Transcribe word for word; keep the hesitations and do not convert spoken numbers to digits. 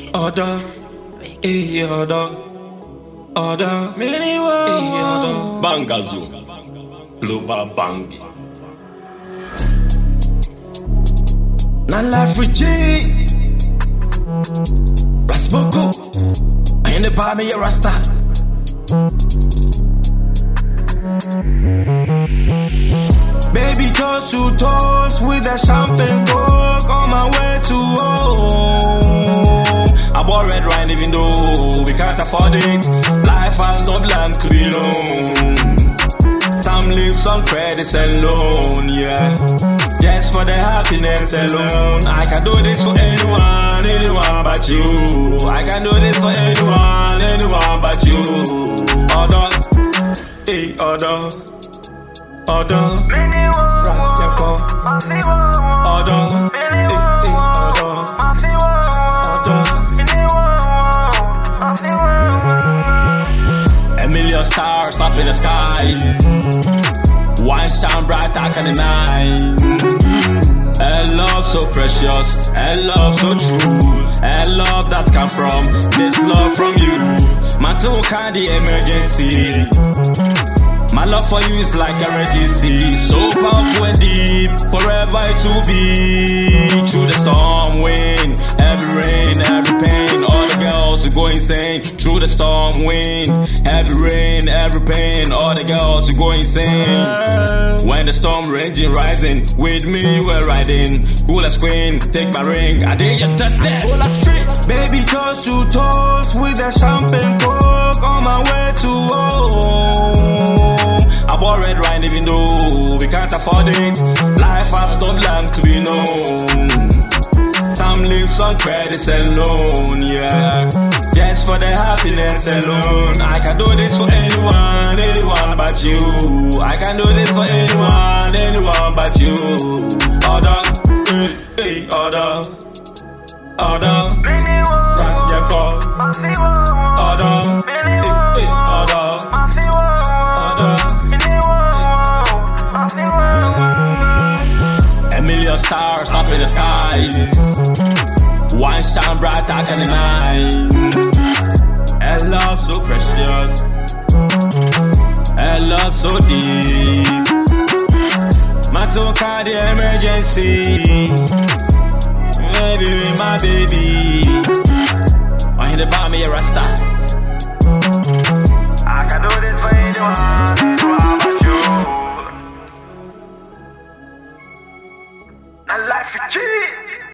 Order, eh, order, order, many eh, order. Bangazo, global bangi. Na life with G. Rasboko, I ain't the bar me a rasta. Baby toast to toast with a champagne coke on my way to home. I bought red wine even though we can't afford it. Life has no blank to be known. Some live some credits alone, yeah. Just for the happiness alone. I can do this for anyone, anyone but you. I can do this for anyone, anyone but you. Order, hey, order, order, right, yeah, go. Order, hey, hey, order, order. A million stars up in the sky. One shine bright dark in the night. A love so precious, a love so true, a love that comes from this love from you. My two kind the emergency. My love for you is like a emergency, so powerful and deep, forever it will be. Through the storm, wind, heavy rain, every pain, all the girls will go insane. Through the storm, wind, heavy rain, every pain, all the girls will go insane. When the storm raging, rising, with me we're riding. Cool as queen, take my ring, I did you test it. Cool as street, baby toast to toast with a champagne coke on my way to home. I bought red wine even though we can't afford it. Life has no blank to be known. Some live some credits alone, yeah. Just for the happiness alone. I can do this for anyone, anyone but you. I can do this for anyone, anyone but you. Order, hey, hey, order, order, right, yeah, go. Order, hey, hey, order, order. A million stars up in the sky. One shine bright dark in the night. A love so precious, a love so deep. My two card the emergency. Baby, my baby. I hear about me a rasta. I can do this for anyone, anyone but you. I life is cheap.